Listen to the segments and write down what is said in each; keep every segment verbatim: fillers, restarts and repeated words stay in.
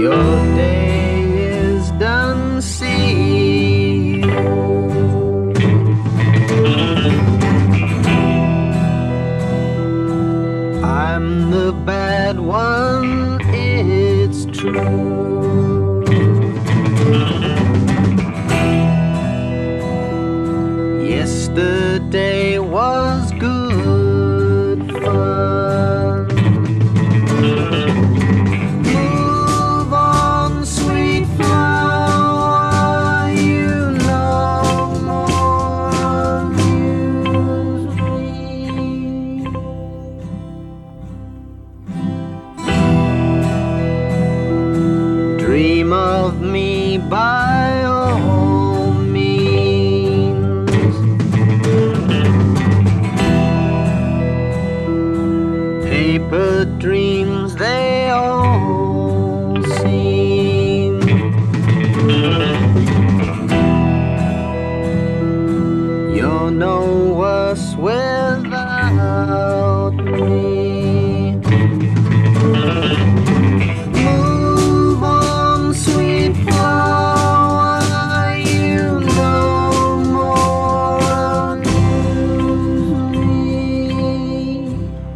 Your day is done, see you. I'm the bad one, it's true. Yesterday was good fun. Move on, sweet flower, you no more amuse me. Dream of me by all means. Paper dreams they all seem. You're no worse without me. Move on, sweet flower, you no more amuse me.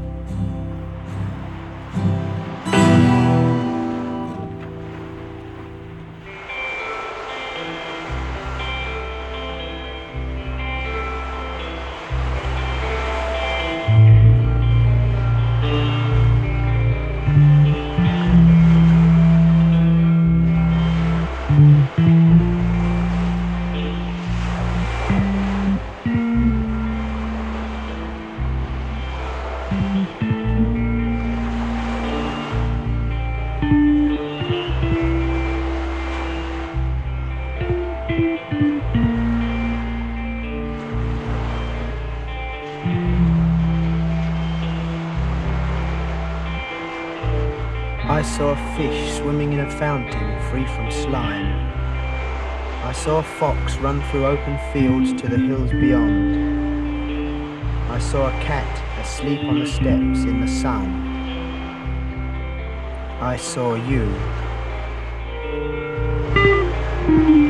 I saw a fish swimming in a fountain free from slime. I saw a fox run through open fields to the hills beyond. I saw a cat asleep on the steps in the sun. I saw you.